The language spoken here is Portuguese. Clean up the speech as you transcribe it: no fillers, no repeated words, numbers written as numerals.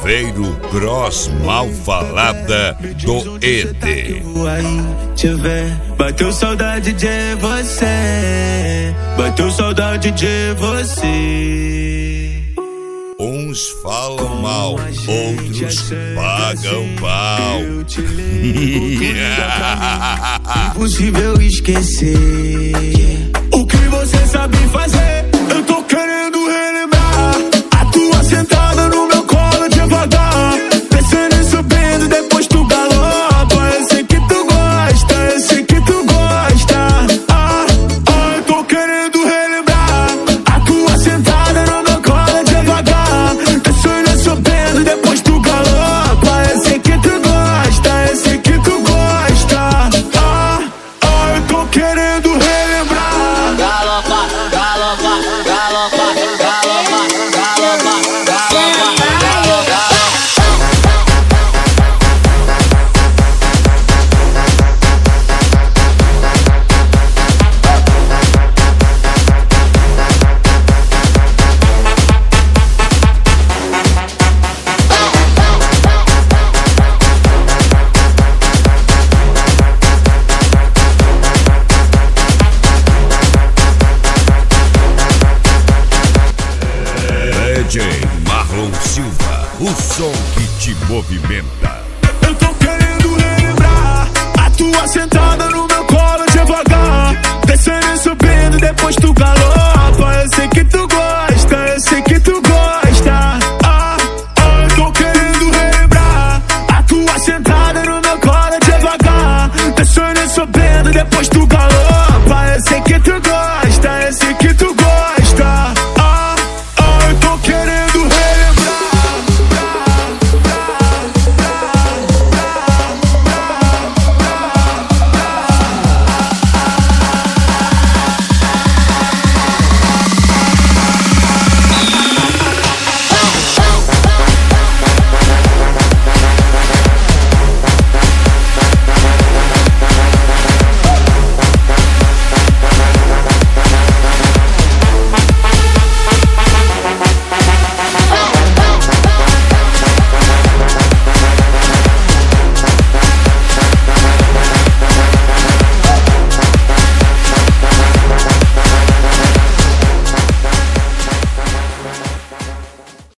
Chaveiro Cross Malfalada do ET. Bateu saudade de você, bateu saudade de você. Uns falam mal, outros pagam pau. Impossível esquecer o que você sabe fazer. Eu tô querendo relembrar a tua sentada no meu colo devagar, descendo e subindo, depois tu galopa. Eu sei que tu gosta, eu sei que tu gosta. Eu tô querendo relembrar a tua sentada no meu colo devagar, descendo e subindo, depois tu galopa. Eu sei que tu gosta, eu sei que tu gosta. Eu tô querendo relembrar. Galopa, galopa, galopa, galopa, galopa, galopa, galopa. DJ Marlon Silva, o som que te movimenta. Eu tô querendo relembrar a tua sentada no meu colo devagar,